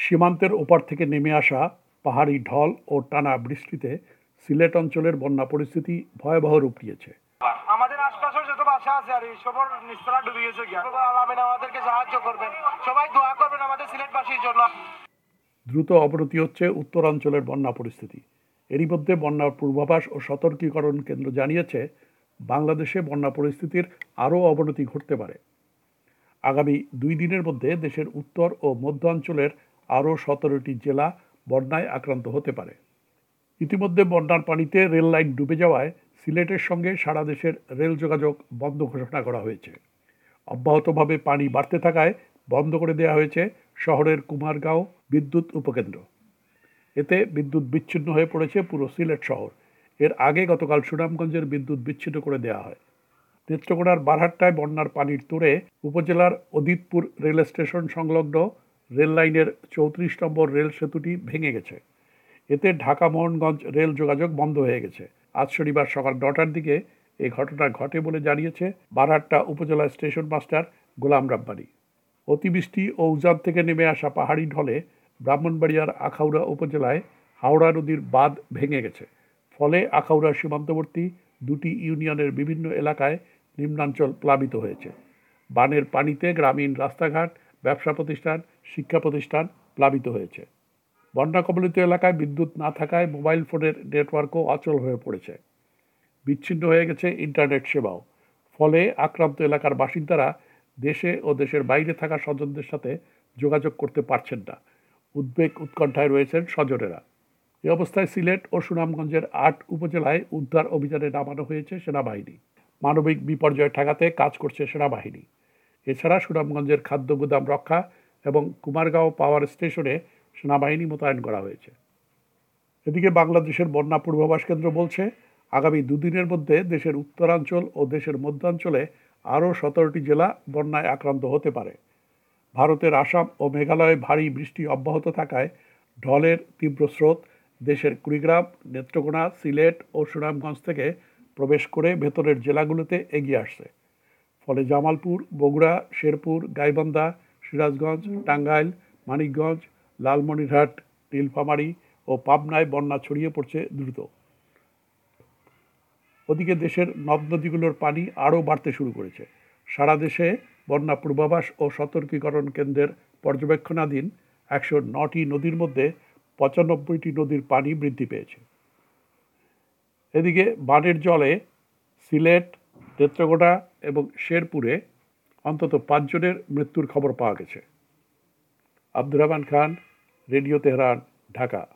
সীমান্তের ওপার থেকে নেমে আসা পাহাড়ি ঢল ও টানা বৃষ্টিতে সিলেট অঞ্চলের বন্যা পরিস্থিতি ভয়াবহ রূপ নিয়েছে। আমাদের আশপাশের যত বাসা আছে আর সবার নিস্তলা ডুবে গেছে গিয়া আলামিন আমাদেরকে সাহায্য করবেন, সবাই দোয়া করবেন আমাদের সিলেটবাসীর জন্য। দ্রুত অবনতি হচ্ছে উত্তরাঞ্চলের বন্যা পরিস্থিতি। এরই মধ্যে বন্যার পূর্বাভাস ও সতর্কীকরণ কেন্দ্র জানিয়েছে বাংলাদেশে বন্যা পরিস্থিতির আরও অবনতি ঘটতে পারে। আগামী 2 দিনের মধ্যে দেশের উত্তর ও মধ্যাঞ্চলের আরও 17টি জেলা বন্যায় আক্রান্ত হতে পারে। ইতিমধ্যে বন্যার পানিতে রেল লাইন ডুবে যাওয়ায় সিলেটের সঙ্গে সারা দেশের রেল যোগাযোগ বন্ধ ঘোষণা করা হয়েছে। অব্যাহতভাবে পানি বাড়তে থাকায় বন্ধ করে দেওয়া হয়েছে শহরের কুমারগাঁও বিদ্যুৎ উপকেন্দ্র। এতে বিদ্যুৎ বিচ্ছিন্ন হয়ে পড়েছে পুরো সিলেট শহর। এর আগে গতকাল সুনামগঞ্জের বিদ্যুৎ বিচ্ছিন্ন করে দেওয়া হয়। নেত্রকোনার বারহাট্টায় বন্যার পানির তোড়ে উপজেলার অদিতপুর রেল স্টেশন সংলগ্ন রেল লাইনের 34 নম্বর রেল সেতুটি ভেঙে গেছে। এতে ঢাকা মোহনগঞ্জ রেল যোগাযোগ বন্ধ হয়ে গেছে। আজ শনিবার সকাল 9টার দিকে এই ঘটনা ঘটে বলে জানিয়েছে বারহাট্টা উপজেলা স্টেশন মাস্টার গোলাম রাব্বানী। অতিবৃষ্টি ও উজান থেকে নেমে আসা পাহাড়ি ঢলে ব্রাহ্মণবাড়িয়ার আখাউড়া উপজেলায় হাওড়া নদীর বাঁধ ভেঙে গেছে। ফলে আখাউড়া সীমান্তবর্তী 2টি ইউনিয়নের বিভিন্ন এলাকায় নিম্নাঞ্চল প্লাবিত হয়েছে। বানের পানিতে গ্রামীণ রাস্তাঘাট, ব্যবসা প্রতিষ্ঠান, শিক্ষা প্রতিষ্ঠান প্লাবিত হয়েছে। বন্যা কবলিত এলাকায় বিদ্যুৎ না থাকায় মোবাইল ফোনের নেটওয়ার্কও অচল হয়ে পড়েছে। বিচ্ছিন্ন হয়ে গেছে ইন্টারনেট সেবাও। ফলে আক্রান্ত এলাকার বাসিন্দারা দেশে ও দেশের বাইরে থাকা স্বজনদের সাথে যোগাযোগ করতে পারছেন না। উদ্বেগ উৎকণ্ঠায় রয়েছেন স্বজনেরা। এ অবস্থায় সিলেট ও সুনামগঞ্জের 8 উপজেলায় উদ্ধার অভিযানে নামানো হয়েছে সেনাবাহিনী। মানবিক বিপর্যয় ঠেকাতে কাজ করছে সেনাবাহিনী। এছাড়া সুনামগঞ্জের খাদ্য গুদাম রক্ষা এবং কুমারগাঁও পাওয়ার স্টেশনে সেনাবাহিনী মোতায়েন করা হয়েছে। এদিকে বাংলাদেশের বন্যা পূর্বাভাস কেন্দ্র বলছে, আগামী 2 দিনের মধ্যে দেশের উত্তরাঞ্চল ও দেশের মধ্যাঞ্চলে আরও 17টি জেলা বন্যায় আক্রান্ত হতে পারে। ভারতের আসাম ও মেঘালয়ে ভারী বৃষ্টি অব্যাহত থাকায় ঢলের তীব্র স্রোত দেশের কুড়িগ্রাম, নেত্রকোনা, সিলেট ও সুনামগঞ্জ থেকে প্রবেশ করে ভেতরের জেলাগুলোতে এগিয়ে আসছে। ফলে জামালপুর, বগুড়া, শেরপুর, গাইবান্ধা, সিরাজগঞ্জ, টাঙ্গাইল, মানিকগঞ্জ, লালমনিরহাট, নীলফামারী ও পাবনায় বন্যা ছড়িয়ে পড়ছে দ্রুত। ওদিকে দেশের নদ নদীগুলোর পানি আরও বাড়তে শুরু করেছে। সারা দেশে বন্যা পূর্বাভাস ও সতর্কীকরণ কেন্দ্রের পর্যবেক্ষণাধীন 109টি নদীর মধ্যে 95টি নদীর পানি বৃদ্ধি পেয়েছে। এদিকে বানের জলে সিলেট, নেত্রকোনা এবং শেরপুরে অন্তত 5 জনের মৃত্যুর খবর পাওয়া গেছে। Abdur Rahman Khan, radio Tehran, Dhaka.